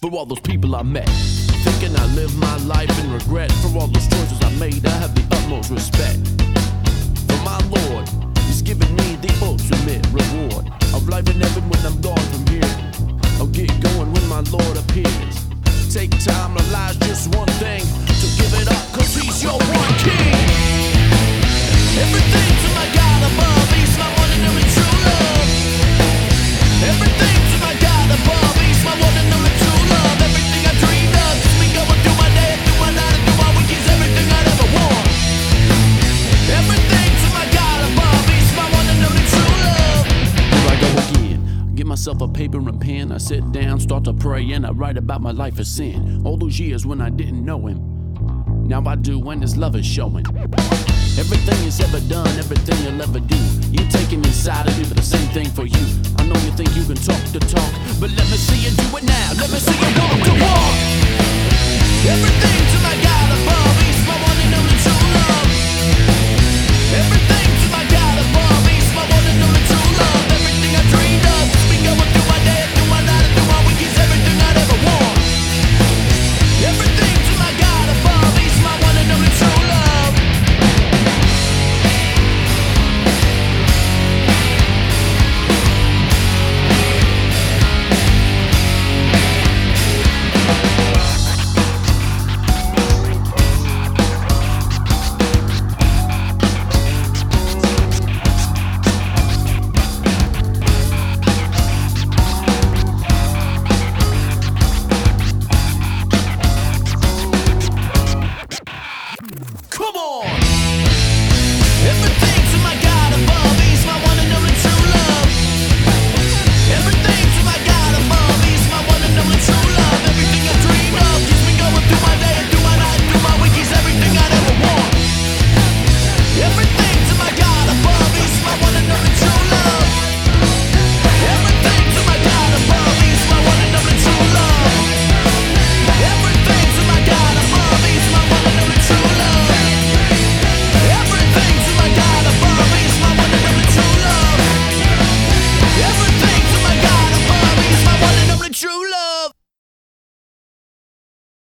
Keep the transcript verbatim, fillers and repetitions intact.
for all those people I met. Thinking I live my life in regret for all those choices I made. I have the utmost respect for my Lord. He's given me the ultimate reward of life in heaven when I'm gone from here. I'll get going when my Lord appears. Take time, realize just one thing, to give it up, cause he's your one king. Everything to my God above, he's my one and only true love. Everything to my God above, he's my one and only true love. Everything I dreamed of, just me going through my day, through my night, and through my week, he's everything I'd ever want. Everything to my God above, he's my one and only true love. Here I go again. Get myself a paper and pen, I sit down, start to pray, and I write about my life of sin. All those years when I didn't know him, now I do when his love is showing. Everything he's ever done, everything he'll ever do, you take him inside and do the same thing for you. I know you think you can talk the talk, but let me see you do it now, let me see you walk the walk. Everything to my God above.